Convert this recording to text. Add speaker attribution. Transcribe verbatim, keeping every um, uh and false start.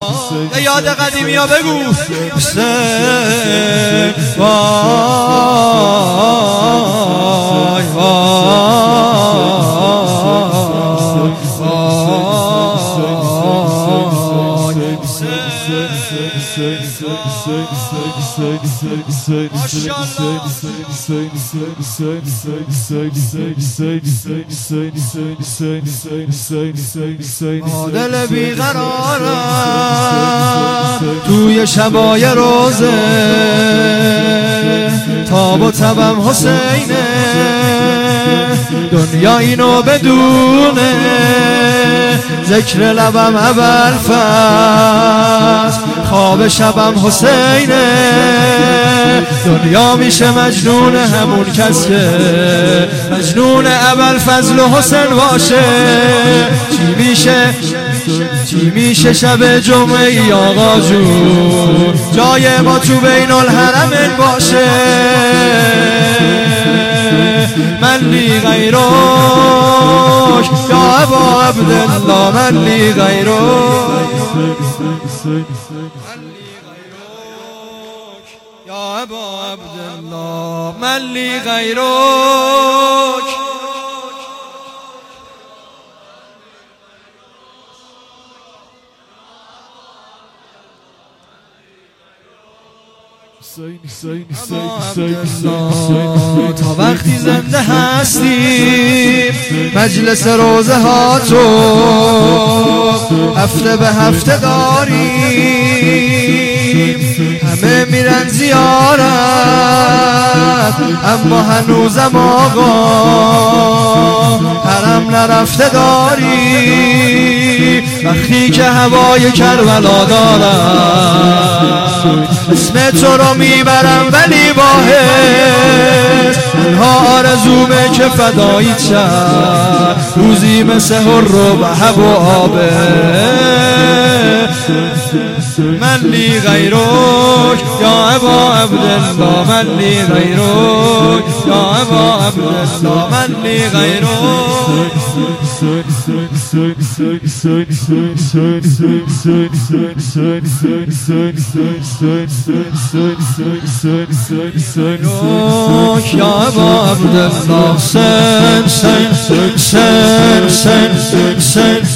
Speaker 1: یه یاد قدیمی ها بگو حسین وای دل بیقرارم توی شبای روزه تاب و تبم حسینه دنیا اینو بدونه ذکر لبم ابوالفضل خواب شبم حسینه دنیا میشه مجنون همون کس که مجنون ابوالفضل و حسین باشه چی میشه چی میشه شب جمعه ای آقا جون جای ما تو بین الحرمین باشه من لی غیرک یا ابا عبدالله من لی غیرک یا ابا عبدالله من لی غیرک تا وقتی زنده هستیم مجلس روزه ها تو هفته به هفته داریم همه میرن زیارت اما هنوزم آقا حرم نرفته داری وقتی که هوای کربلا دارم اسم تو رو میبرم ولی واحد تنها آرزومه که فداییت شد روزی مثل هر و بحب و آبه من لی غیرک یا ابا عبدالله من لی غیرک یا ابا عبدالله من لی غیرک یا ابا عبدالله سن سن سن سن سن